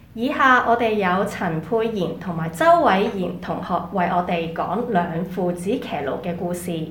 以下我哋有陳佩妍同埋周偉賢同學為我哋講兩父子騎驢嘅故事。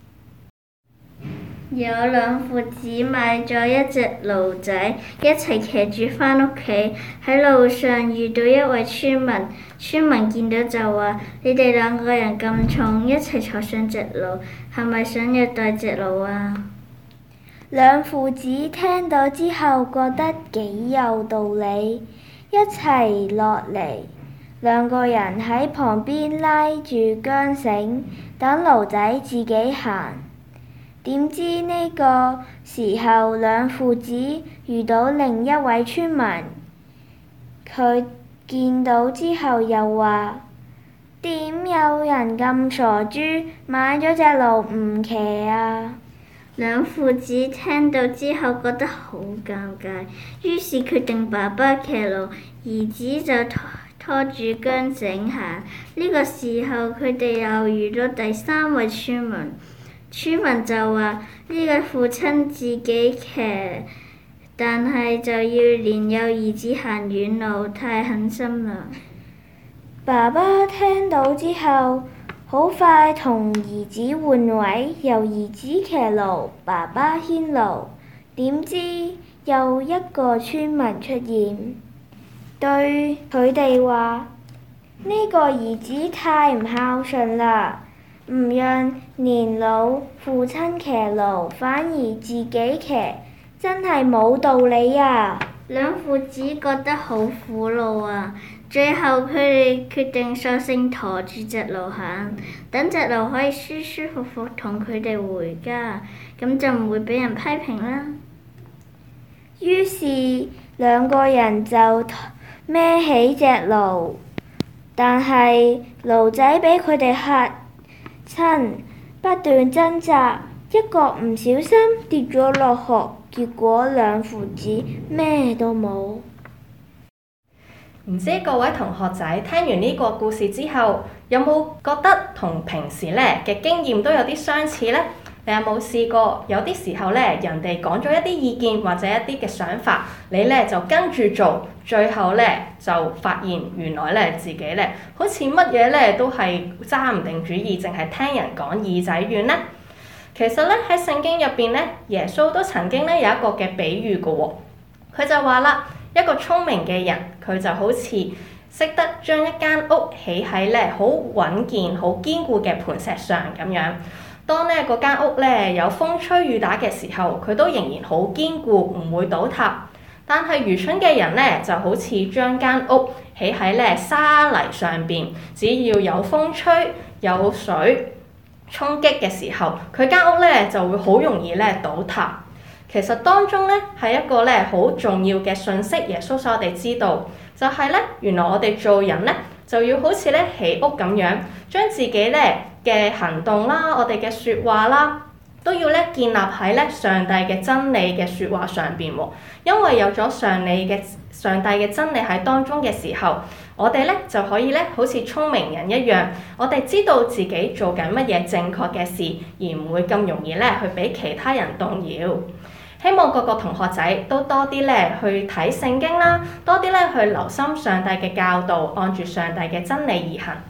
有兩父子買咗一隻驢仔，一齊騎住返屋企。喺路上遇到一位村民，村民見到就話：你哋兩個人咁重，一齊坐上隻驢，係咪想虐待隻驢啊？ 兩父子聽到之後覺得幾有道理，一齊落嚟。兩個人喺旁邊拉住韁繩，等驢仔自己行。點知呢個時候，兩父子遇到另一位村民，佢見到之後又話：點有人咁傻豬買咗隻驢唔騎啊？ 兩父子聽到之後覺得好尷尬，於是決定爸爸騎驢，兒子就拖住韁繩行。呢個時候佢哋又遇到第三位村民，村民就話：呢個父親自己騎，但係就要連有兒子行遠路，太狠心啦。 爸爸聽到之後，好快同兒子換位，由兒子騎驢，爸爸牽驢。點知又一個村民出現，對佢哋話：呢個兒子太唔孝順啦，唔讓年老父親騎驢，反而自己騎，真係冇道理啊！ 兩父子覺得好苦惱啊！最後佢哋決定索性馱住隻驢行，等隻驢可以舒舒服服同佢哋回家，咁就唔會俾人批評啦。 於是兩個人就孭起隻驢，但係驢仔俾佢哋嚇親，不斷掙扎，一個唔小心跌咗落河，結果兩父子咩都冇。 唔知各位同學仔聽完呢個故事之後，有冇覺得同平時咧嘅經驗都有啲相似呢？你有冇試過有啲時候咧，人哋講咗一啲意見或者一啲嘅想法，你咧就跟住做，最後咧就發現原來咧自己咧好似乜嘢咧都係揸唔定主意，淨係聽人講耳仔軟呢？其實咧喺聖經入邊咧，耶穌都曾經咧有一個嘅比喻嘅喎，佢就話啦。一個聰明嘅人，佢就好似識得將一間屋起喺咧好穩健、好堅固嘅磐石上咁樣。當咧嗰間屋咧有風吹雨打嘅時候，佢都仍然好堅固，唔會倒塌。但係愚蠢嘅人咧，就好似將間屋起喺咧沙泥上邊，只要有風吹、有水衝擊嘅時候，佢間屋咧就會好容易咧倒塌。其實當中咧係一個咧好重要嘅訊息，耶穌想我哋知道，就係咧原來我哋做人咧就要好似咧起屋咁樣，將自己咧嘅行動啦、我哋嘅説話啦，都要咧建立喺咧上帝嘅真理嘅説話上邊喎。因為有咗上帝嘅真理喺當中嘅時候，我哋咧就可以咧好似聰明人一樣，我哋知道自己做緊乜嘢正確嘅事，而唔會咁容易咧去俾其他人動搖。希望各個同學仔都多啲咧去睇聖經啦，多啲咧去留心上帝嘅教導，按住上帝嘅真理而行。